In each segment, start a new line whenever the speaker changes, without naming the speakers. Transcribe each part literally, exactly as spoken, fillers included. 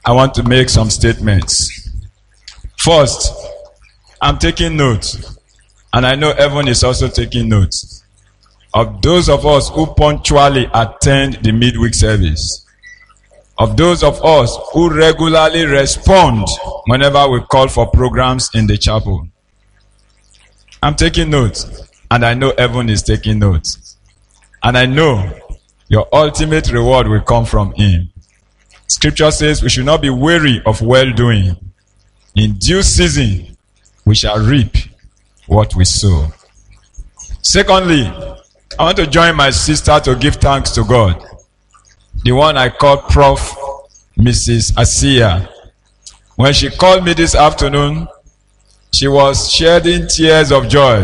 I want to make some statements. First, I'm taking notes, and I know everyone is also taking notes, of those of us who punctually attend the midweek service, of those of us who regularly respond whenever we call for programs in the chapel. I'm taking notes, and I know everyone is taking notes. And I know your ultimate reward will come from him. Scripture says we should not be weary of well-doing. In due season, we shall reap what we sow. Secondly, I want to join my sister to give thanks to God. The one I called Prof Missus Asiya. When she called me this afternoon, she was shedding tears of joy.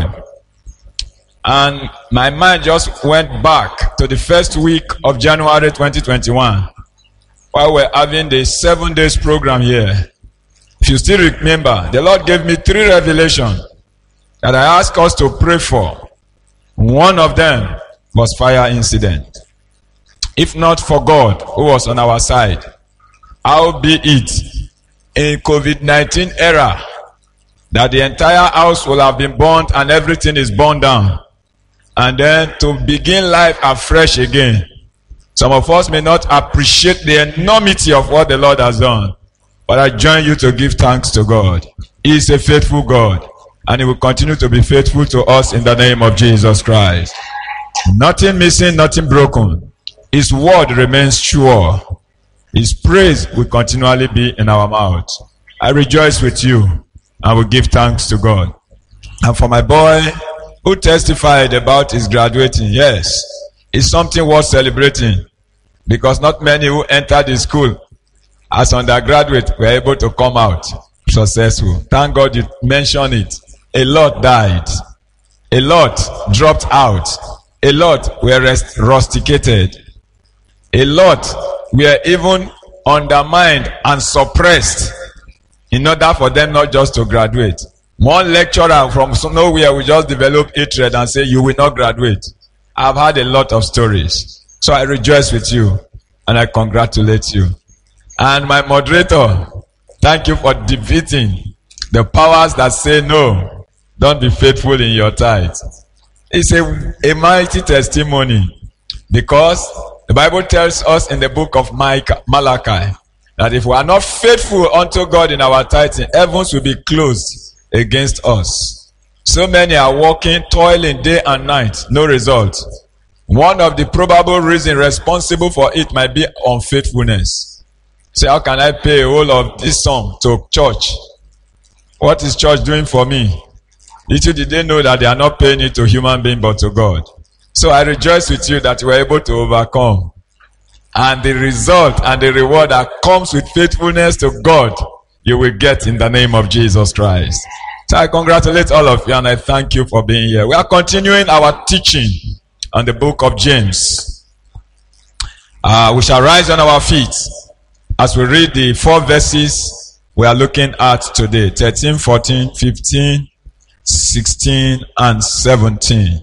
And my mind just went back to the first week of January twenty twenty-one, while we're having the seven days program here. If you still remember, the Lord gave me three revelations that I asked us to pray for. One of them was fire incident. If not for God who was on our side, how be it in COVID nineteen era that the entire house will have been burnt and everything is burned down, and then to begin life afresh again. Some of us may not appreciate the enormity of what the Lord has done, but I join you to give thanks to God. He is a faithful God, and He will continue to be faithful to us in the name of Jesus Christ. Nothing missing, nothing broken. His word remains sure. His praise will continually be in our mouth. I rejoice with you. I will give thanks to God. And for my boy who testified about his graduating, yes, it's something worth celebrating, because not many who entered the school as undergraduate were able to come out successful. Thank God you mentioned it. A lot died. A lot dropped out. A lot were rest- rusticated. A lot were even undermined and suppressed in order for them not just to graduate. One lecturer from nowhere will just develop hatred and say, you will not graduate. I've had a lot of stories. So I rejoice with you and I congratulate you. And my moderator, thank you for defeating the powers that say no, don't be faithful in your tithe. It's a, a mighty testimony, because the Bible tells us in the book of Malachi that if we are not faithful unto God in our tithing, heavens will be closed against us. So many are working, toiling day and night, no result. One of the probable reasons responsible for it might be unfaithfulness. Say, how can I pay a whole of this sum to church? What is church doing for me? Little did they know that they are not paying it to human being but to God. So I rejoice with you that you were able to overcome. And the result and the reward that comes with faithfulness to God, you will get in the name of Jesus Christ. So I congratulate all of you and I thank you for being here. We are continuing our teaching on the book of James. Uh, we shall rise on our feet as we read the four verses we are looking at today. thirteen, fourteen, fifteen, sixteen, and seventeen.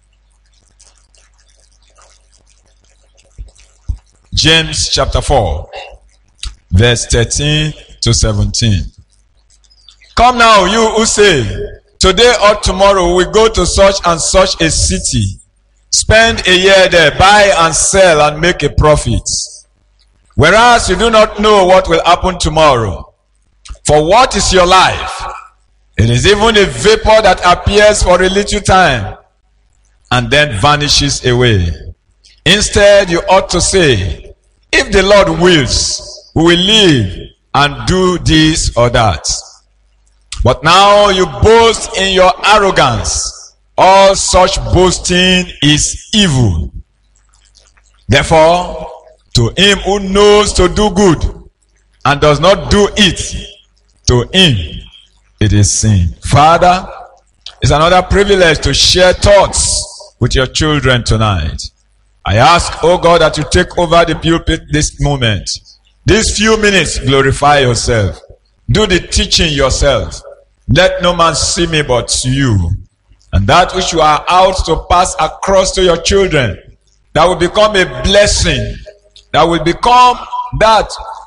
James chapter four, verse thirteen to seventeen. Come now, you who say, today or tomorrow we go to such and such a city, spend a year there, buy and sell and make a profit. Whereas you do not know what will happen tomorrow. For what is your life? It is even a vapor that appears for a little time and then vanishes away. Instead, you ought to say, if the Lord wills, we will live and do this or that. But now you boast in your arrogance. All such boasting is evil. Therefore, to him who knows to do good and does not do it, to him it is sin. Father, it's another privilege to share thoughts with your children tonight. I ask, oh God, that you take over the pulpit this moment. These few minutes, glorify yourself. Do the teaching yourself. Let no man see me but you. And that which you are out to pass across to your children, that will become a blessing, that will become that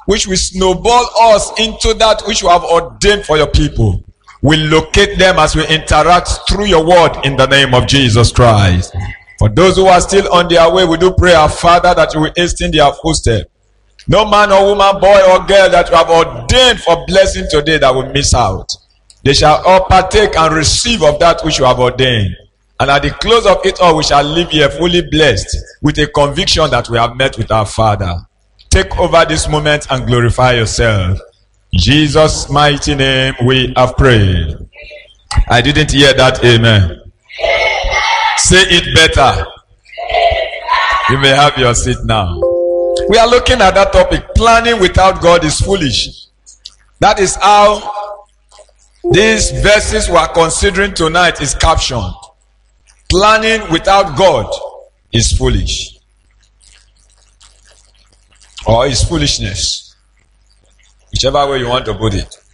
which will snowball us into that which you have ordained for your people. We locate them as we interact through your word in the name of Jesus Christ. For those who are still on their way, we do pray, our Father, that you will hasten their footsteps. No man or woman, boy or girl that you have ordained for blessing today that will miss out. They shall all partake and receive of that which you have ordained. And at the close of it all, we shall live here fully blessed with a conviction that we have met with our Father. Take over this moment and glorify yourself. In Jesus' mighty name we have prayed. I didn't hear that amen. Amen. Say it better. You may have your seat now. We are looking at that topic. Planning without God is foolish. That is how these verses we are considering tonight is captioned. Planning without God is foolish. Or is foolishness. Whichever way you want to put it.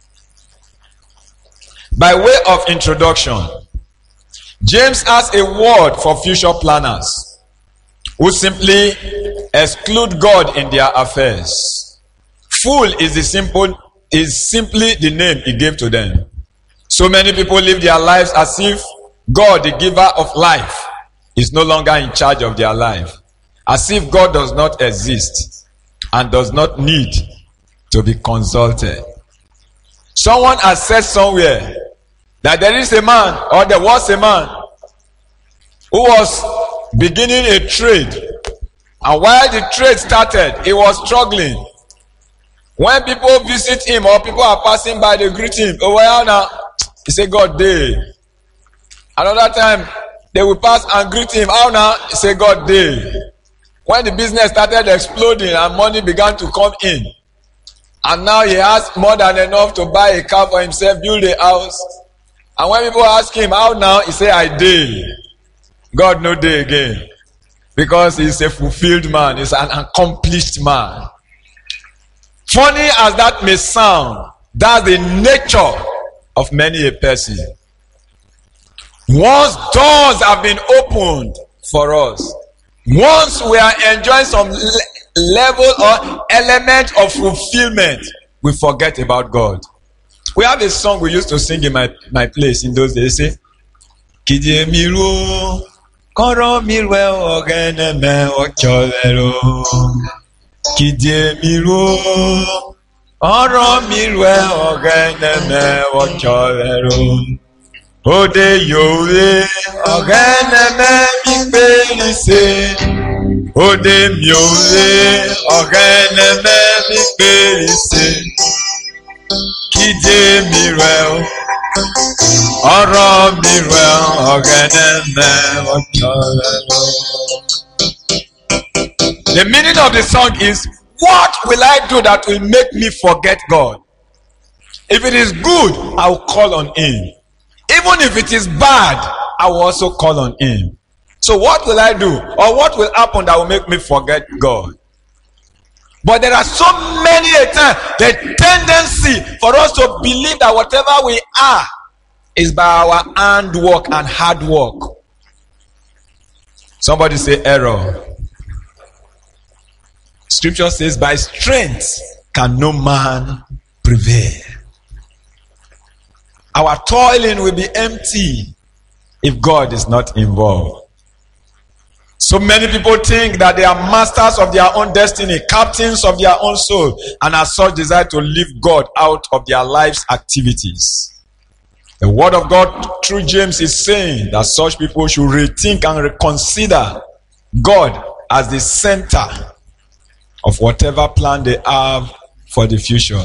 By way of introduction, James has a word for future planners who simply exclude God in their affairs. Fool is the simple is simply the name he gave to them. So many people live their lives as if God, the giver of life, is no longer in charge of their life. As if God does not exist and does not need to be consulted. Someone has said somewhere that there is a man, or there was a man, who was beginning a trade. And while the trade started, he was struggling. When people visit him or people are passing by, they greet him. Oh, well, now, he said, God, day. Another time, they will pass and greet him. How now? He said, God, day. When the business started exploding and money began to come in, and now he has more than enough to buy a car for himself, build a house. And when people ask him, how now? He say, I day. God no day again. Because he's a fulfilled man. He's an accomplished man. Funny as that may sound, that's the nature of many a person. Once doors have been opened for us, once we are enjoying some le- level or element of fulfillment, we forget about God. We have a song we used to sing in my, my place in those days. Say, Kidye miru, koro mirwe ogene me ocholero. Kidye miru, koro mirwe ogene me ocholero. Ode yowe ogene me mikperise. Ode miore ogene me mikperise. Kidye mirwe oro mirwe ogene me ocholero. The meaning of the song is, what will I do that will make me forget God? If it is good, I will call on him. Even if it is bad, I will also call on him. So what will I do? Or what will happen that will make me forget God? But there are so many a time, the tendency for us to believe that whatever we are is by our handwork and hard work. Somebody say error. Scripture says, by strength can no man prevail. Our toiling will be empty if God is not involved. So many people think that they are masters of their own destiny, captains of their own soul, and as such desire to leave God out of their life's activities. The word of God through James is saying that such people should rethink and reconsider God as the center of whatever plan they have for the future.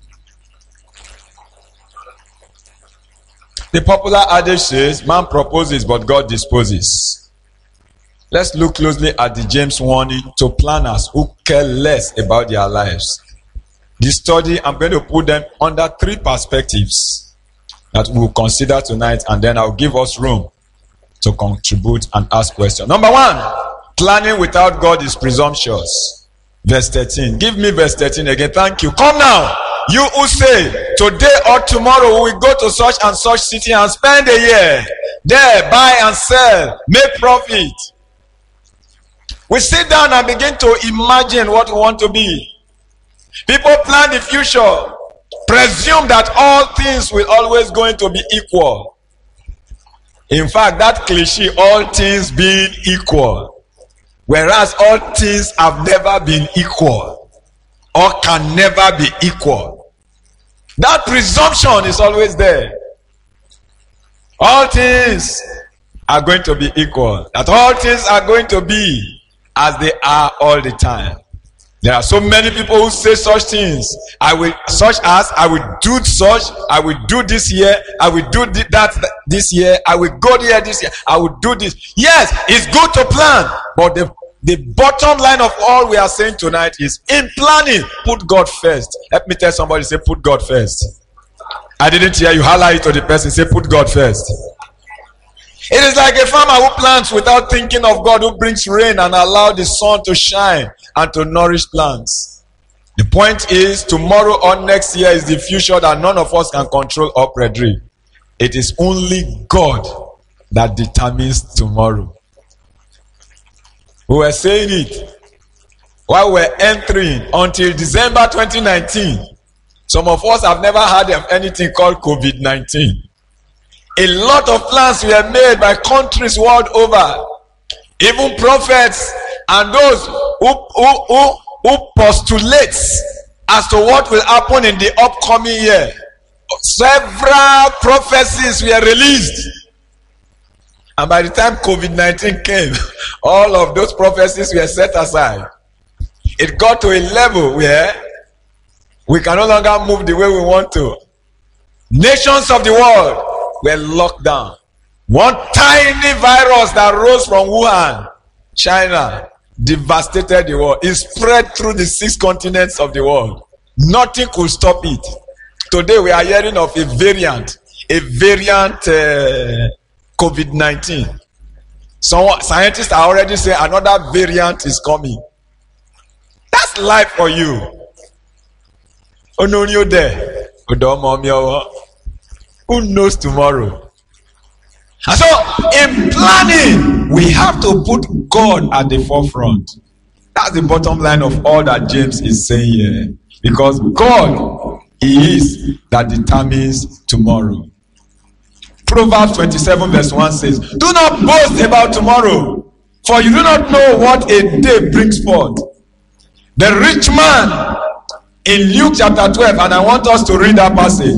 The popular adage says, man proposes but God disposes. Let's look closely at the James warning to planners who care less about their lives. This study, I'm going to put them under three perspectives that we'll consider tonight, and then I'll give us room to contribute and ask questions. Number one, planning without God is presumptuous. Verse thirteen. Give me verse thirteen again. Thank you. Come now. You who say, today or tomorrow we will go to such and such city and spend a year there, buy and sell, make profit. We sit down and begin to imagine what we want to be. People plan the future, presume that all things will always going to be equal. In fact, that cliche, all things being equal, whereas all things have never been equal or can never be equal. That presumption is always there. All things are going to be equal. That all things are going to be as they are all the time. There are so many people who say such things. I will, such as, I will do such, I will do this year, I will do that this year, I will go there this year, I will do this. Yes, it's good to plan, but the, the bottom line of all we are saying tonight is, in planning, put God first. Let me tell somebody, say, put God first. I didn't hear you. Holler it to the person, say, put God first. It is like a farmer who plants without thinking of God, who brings rain and allow the sun to shine and to nourish plants. The point is, tomorrow or next year is the future that none of us can control or predict. It is only God that determines tomorrow. We were saying it while we were entering until December twenty nineteen. Some of us have never heard of anything called COVID nineteen. A lot of plans were made by countries world over. Even prophets and those who, who, who, who postulate as to what will happen in the upcoming year. Several prophecies were released. And by the time COVID nineteen came, all of those prophecies were set aside. It got to a level where we can no longer move the way we want to. Nations of the world were locked down. One tiny virus that rose from Wuhan, China, devastated the world. It spread through the six continents of the world. Nothing could stop it. Today we are hearing of a variant, a variant uh, COVID nineteen. Some scientists are already saying another variant is coming. That's life for you. Oh no, you're there. Who knows tomorrow? And so, in planning, we have to put God at the forefront. That's the bottom line of all that James is saying here. Because God is that determines tomorrow. Proverbs twenty-seven verse one says, do not boast about tomorrow, for you do not know what a day brings forth. The rich man in Luke chapter twelve, and I want us to read that passage.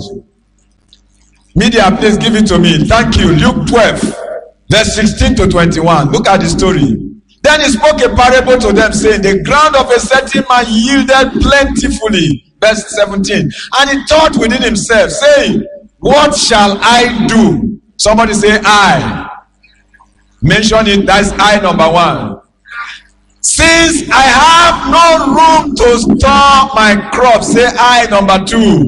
Media, please give it to me. Thank you. Luke twelve, verse sixteen to twenty-one. Look at the story. Then he spoke a parable to them, saying, the ground of a certain man yielded plentifully. Verse seventeen. And he thought within himself, saying, what shall I do? Somebody say, I. Mention it. That's I number one. Since I have no room to store my crops, say I number two.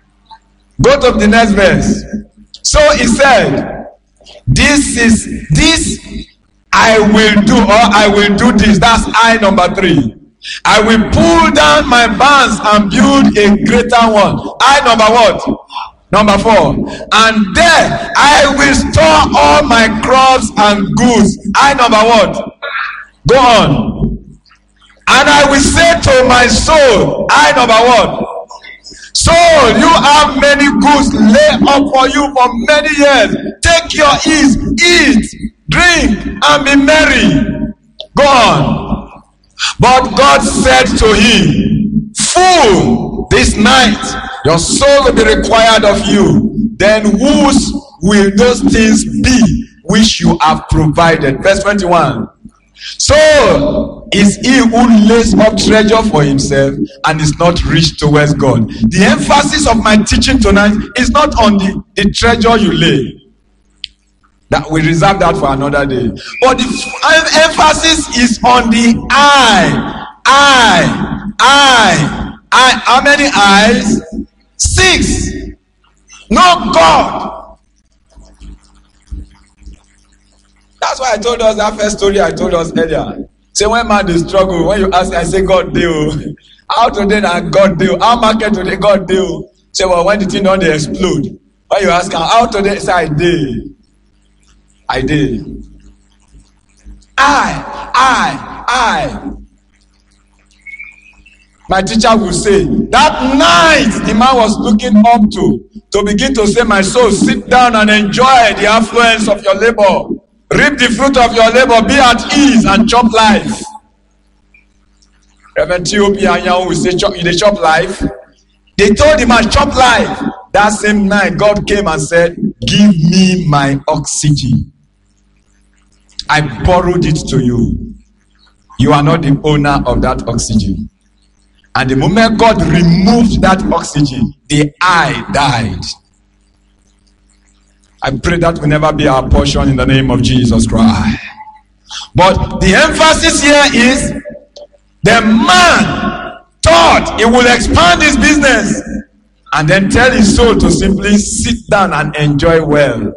Go to the next verse. So he said, this is, this I will do, or I will do this. That's I number three. I will pull down my barns and build a greater one. I number what? Number four. And there I will store all my crops and goods. I number what? Go on. And I will say to my soul, I number what? Soul, you have many goods laid up for you for many years. Take your ease, eat, drink, and be merry. Go on. But God said to him, fool, this night your soul will be required of you. Then whose will those things be which you have provided? Verse twenty-one. So is he who lays up treasure for himself and is not rich towards God. The emphasis of my teaching tonight is not on the, the treasure you lay. That we reserve that for another day. But the emphasis is on the I. I. I. I. How many eyes? Six. No God. That's why I told us that first story I told us earlier. Say when man dey struggle, when you ask, I say God dey. How today that God dey? How market today God dey? Say well when the thing don dey explode. When you ask how today, say I dey. I dey. I, I, I. My teacher will say, that night the man was looking up to, to begin to say, my soul, sit down and enjoy the affluence of your labor. Reap the fruit of your labor, be at ease and chop life. Reverend T O P Anyanwu will say, you dey chop life? They told him, I chop life. That same night, God came and said, give me my oxygen. I borrowed it to you. You are not the owner of that oxygen. And the moment God removed that oxygen, the eye died. I pray that will never be our portion in the name of Jesus Christ. But the emphasis here is, the man thought he will expand his business and then tell his soul to simply sit down and enjoy wealth.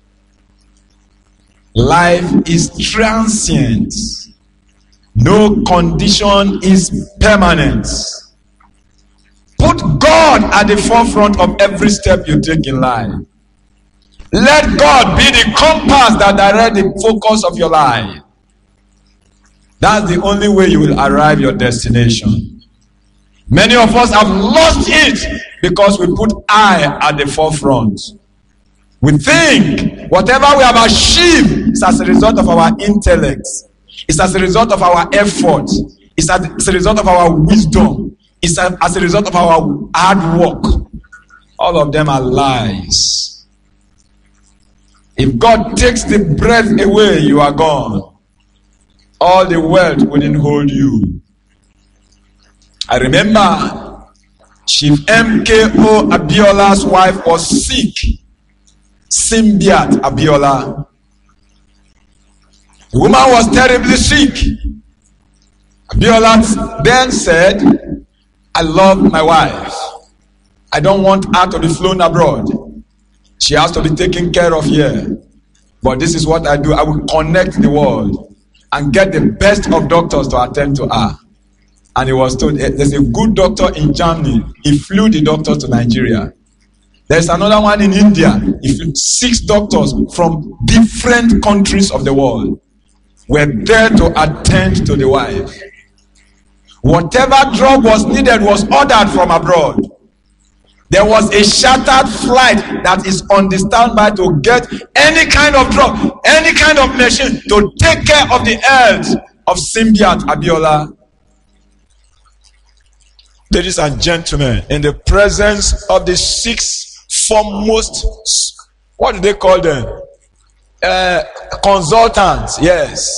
Life is transient. No condition is permanent. Put God at the forefront of every step you take in life. Let God be the compass that directs the focus of your life. That's the only way you will arrive your destination. Many of us have lost it because we put I at the forefront. We think whatever we have achieved is as a result of our intellect. It's as a result of our effort. It's as a result of our wisdom. It's as a result of our hard work. All of them are lies. If God takes the breath away, you are gone. All the wealth wouldn't hold you. I remember Chief M K O Abiola's wife was sick. Simbiat Abiola. The woman was terribly sick. Abiola then said, I love my wife. I don't want her to be flown abroad. She has to be taken care of here. But this is what I do. I will connect the world and get the best of doctors to attend to her. And he was told, there's a good doctor in Germany. He flew the doctor to Nigeria. There's another one in India. He flew six doctors from different countries of the world were there to attend to the wife. Whatever drug was needed was ordered from abroad. There was a chartered flight that is on the standby to get any kind of drug, any kind of machine to take care of the health of Simbiat Abiola. Ladies and gentlemen, in the presence of the six foremost, what do they call them? Uh, consultants, yes.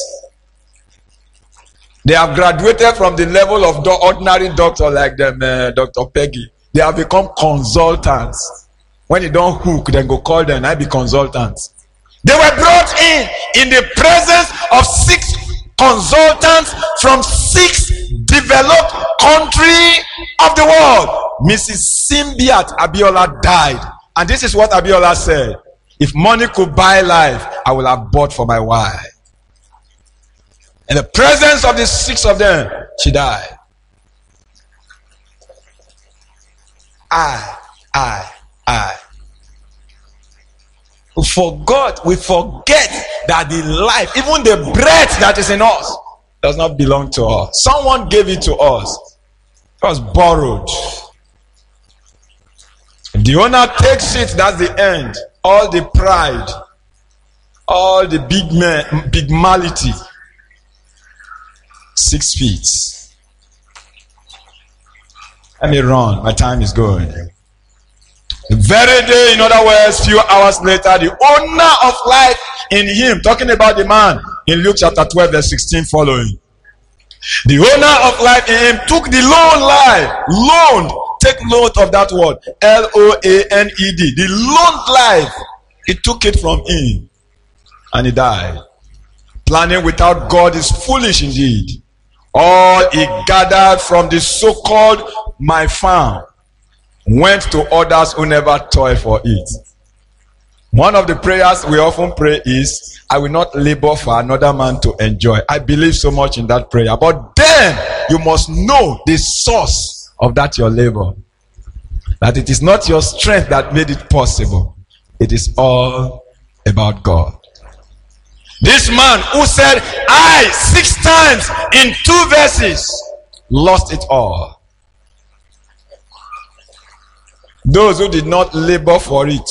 They have graduated from the level of the ordinary doctor like them, uh, Doctor Peggy. They have become consultants. When you don't hook, then go call them, I be consultants. They were brought in in the presence of six consultants from six developed countries of the world. Missus Simbiat Abiola died. And this is what Abiola said. If money could buy life, I will have bought for my wife. In the presence of the six of them, she died. I, I, I. We forgot, we forget that the life, even the breath that is in us, does not belong to us. Someone gave it to us. It was borrowed. If the owner takes it, that's the end. All the pride, all the big man, big mality. Six feet. Let me run. My time is going. The very day, in other words, few hours later, the owner of life in him, talking about the man in Luke chapter twelve, verse sixteen following. The owner of life in him took the loan life. Loaned. Take note of that word. L O A N E D. The loaned life. He took it from him. And he died. Planning without God is foolish indeed. All he gathered from the so-called my farm went to others who never toiled for it. One of the prayers we often pray is, I will not labor for another man to enjoy. I believe so much in that prayer. But then you must know the source of that your labor. That it is not your strength that made it possible. It is all about God. This man who said I six times in two verses lost it all. Those who did not labor for it,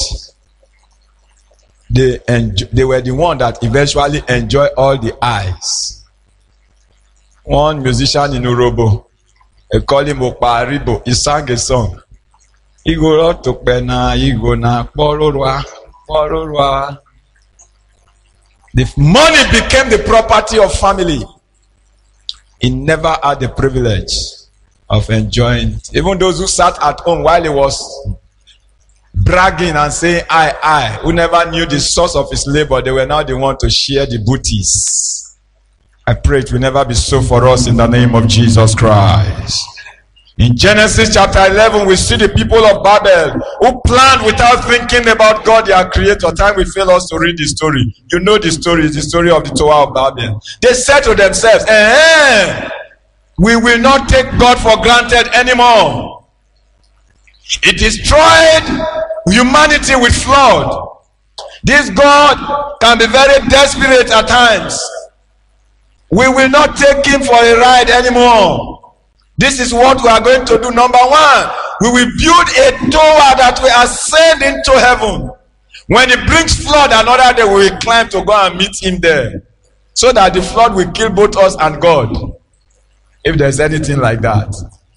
they enjoy, they were the one that eventually enjoy all the eyes. One musician in Urobo, they call him Okparibo, he sang a song. Igoro tokpena, igona, pororwa, pororwa. The money became the property of family. He never had the privilege of enjoying it. Even those who sat at home while he was bragging and saying, I, I, who never knew the source of his labor, they were now the one to share the booties. I pray it will never be so for us in the name of Jesus Christ. In Genesis chapter eleven, we see the people of Babel who planned without thinking about God, their creator. Time will fail us to read the story. You know the story, it's the story of the Tower of Babel. They said to themselves, eh, we will not take God for granted anymore. He destroyed humanity with flood. This God can be very desperate at times. We will not take him for a ride anymore. This is what we are going to do. Number one, we will build a tower that will ascend into heaven. When he brings flood another day, we will climb to go and meet him there. So that the flood will kill both us and God. If there's anything like that.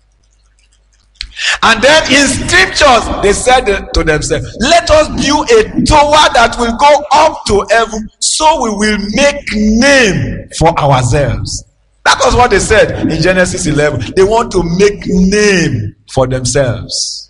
And then in scriptures, they said to themselves, let us build a tower that will go up to heaven, so we will make name for ourselves. That was what they said in Genesis eleven. They want to make name for themselves.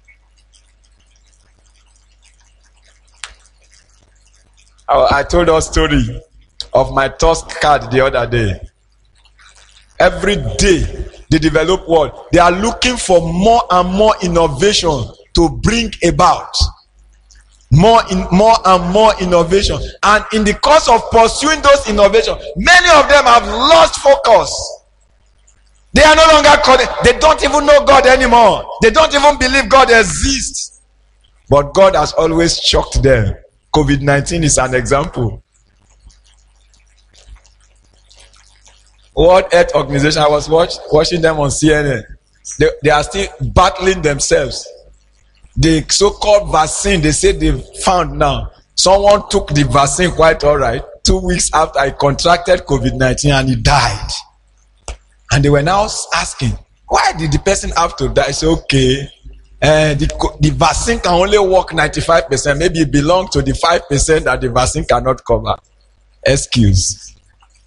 I, I told a story of my Tusk card the other day. Every day they develop what? They are looking for more and more innovation to bring about. More in more and more innovation. And in the course of pursuing those innovations, many of them have lost focus. They are no longer connected. They don't even know God anymore. They don't even believe God exists. But God has always shocked them. COVID nineteen is an example. World Health Organization, I was watch, watching them on C N N. They, they are still battling themselves. The so-called vaccine, they say they found now. Someone took the vaccine quite all right. Two weeks after I contracted COVID nineteen and he died. And they were now asking, why did the person have to die? I said, okay, uh, the, the vaccine can only work ninety-five percent. Maybe it belongs to the five percent that the vaccine cannot cover. Excuse.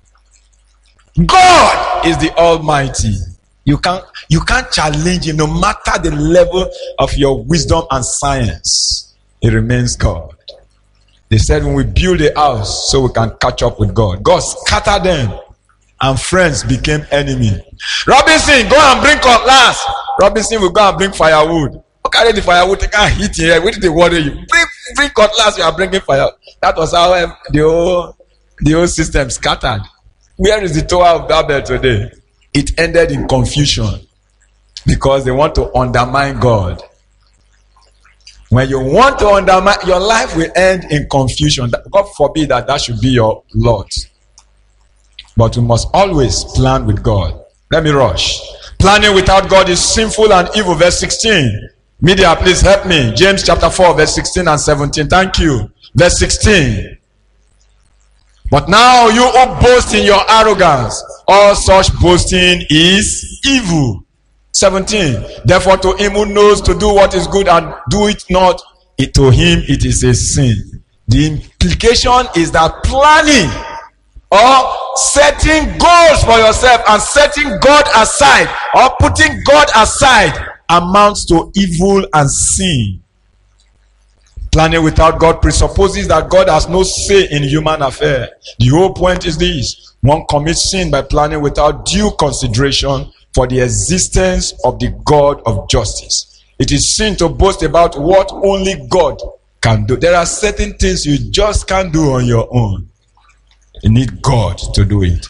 God is the Almighty. You can't, you can't challenge him no matter the level of your wisdom and science. It remains God. They said when we build a house so we can catch up with God. God scattered them and friends became enemy. Robinson, go and bring cutlass. Robinson will go and bring firewood. Go carry the firewood, they can't hit here. Wait till they water you. Bring, bring cutlass, we are bringing fire. That was how the whole, the whole system scattered. Where is the Tower of Babel today? It ended in confusion because they want to undermine God. When you want to undermine, your life will end in confusion. God forbid that that should be your lot. But we must always plan with God. Let me rush. Planning without God is sinful and evil. Verse sixteen. Media, please help me. James chapter four, verse sixteen and seventeen. Thank you. Verse sixteen. But now you who boast in your arrogance, all such boasting is evil. seventeen. Therefore to him who knows to do what is good and do it not, it, to him it is a sin. The implication is that planning or setting goals for yourself and setting God aside or putting God aside amounts to evil and sin. Planning without God presupposes that God has no say in human affairs. The whole point is this: one commits sin by planning without due consideration for the existence of the God of justice. It is sin to boast about what only God can do. There are certain things you just can't do on your own. You need God to do it.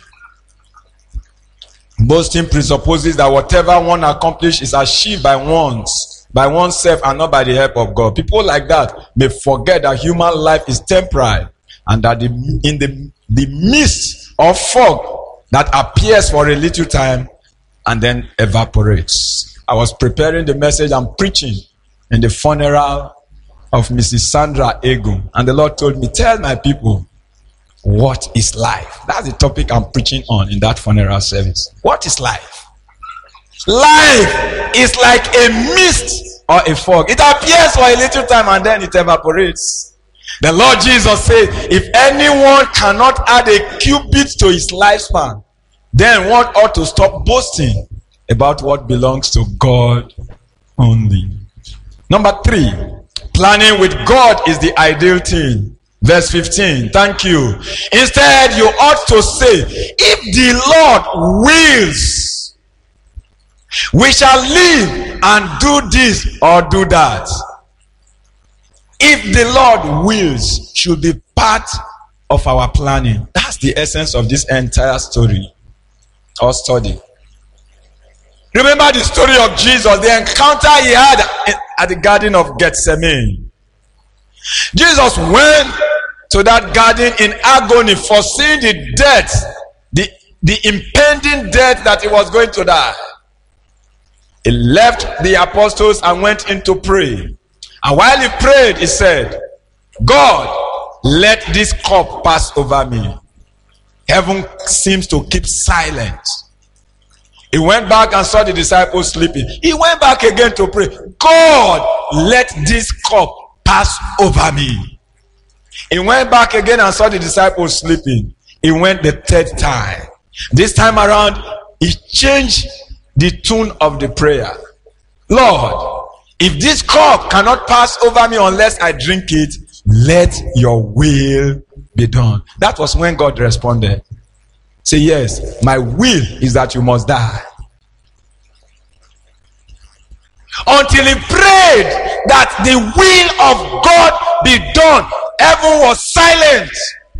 Boasting presupposes that whatever one accomplishes is achieved by one's by oneself and not by the help of God. People like that may forget that human life is temporal and that the, in the, the mist of fog that appears for a little time and then evaporates. I was preparing the message I'm preaching in the funeral of Missus Sandra Ego. And the Lord told me, tell my people, what is life? That's the topic I'm preaching on in that funeral service. What is life? Life is like a mist or a fog. It appears for a little time and then it evaporates. The Lord Jesus said, if anyone cannot add a cubit to his lifespan, then one ought to stop boasting about what belongs to God only. Number three, planning with God is the ideal thing. Verse fifteen, thank you. Instead, you ought to say, if the Lord wills, we shall live and do this or do that. If the Lord wills should be part of our planning. That's the essence of this entire story or study. Remember the story of Jesus, the encounter he had at the Garden of Gethsemane. Jesus went to that garden in agony, foreseeing the death, the, the impending death that he was going to die. He left the apostles and went in to pray. And while he prayed, he said, God, let this cup pass over me. Heaven seems to keep silent. He went back and saw the disciples sleeping. He went back again to pray. God, let this cup pass over me. He went back again and saw the disciples sleeping. He went the third time. This time around, he changed the tune of the prayer. Lord, if this cup cannot pass over me unless I drink it, let your will be done. That was when God responded. Say, yes, my will is that you must die. Until he prayed that the will of God be done, heaven was silent.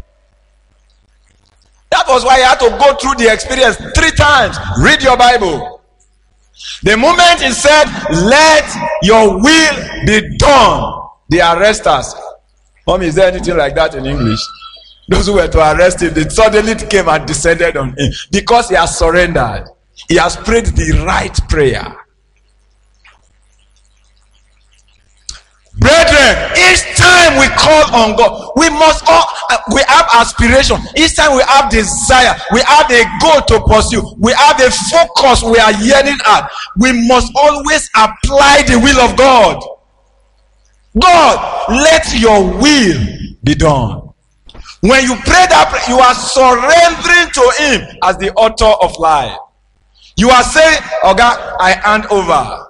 That was why he had to go through the experience three times. Read your Bible. The moment he said, let your will be done, they arrest us. Mom, is there anything like that in English? Those who were to arrest him, they suddenly came and descended on him because he has surrendered. He has prayed the right prayer. Brethren, each time we call on God, we must all, we have aspiration. Each time we have desire, we have a goal to pursue, we have a focus we are yearning at. We must always apply the will of God. God, let your will be done. When you pray that prayer, you are surrendering to him as the author of life. You are saying, Oga, I hand over.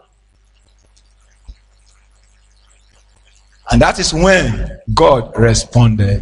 And that is when God responded.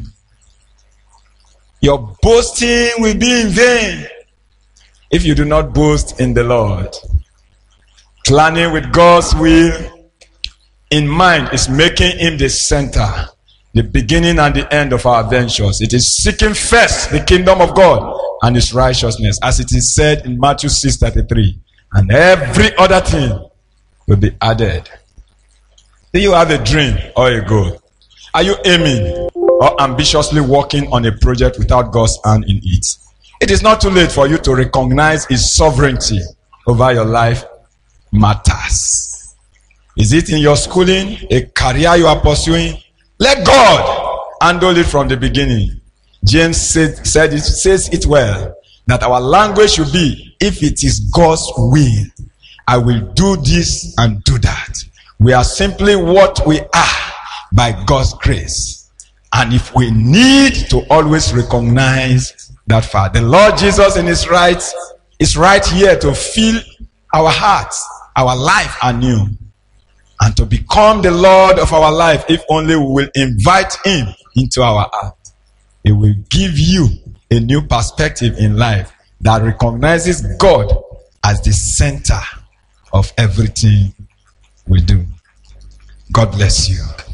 Your boasting will be in vain if you do not boast in the Lord. Planning with God's will in mind is making him the center, the beginning and the end of our ventures. It is seeking first the kingdom of God and his righteousness, as it is said in Matthew six thirty-three. And every other thing will be added. Do you have a dream or a goal? Are you aiming or ambitiously working on a project without God's hand in it? It is not too late for you to recognize his sovereignty over your life matters. Is it in your schooling, a career you are pursuing? Let God handle it from the beginning. James said, said it, says it well, that our language should be, if it is God's will, I will do this and do that. We are simply what we are by God's grace. And if we need to always recognize that fact, the Lord Jesus in his right is right here to fill our hearts, our life anew, and to become the Lord of our life. If only we will invite him into our heart, he will give you a new perspective in life that recognizes God as the center of everything we do. God bless you.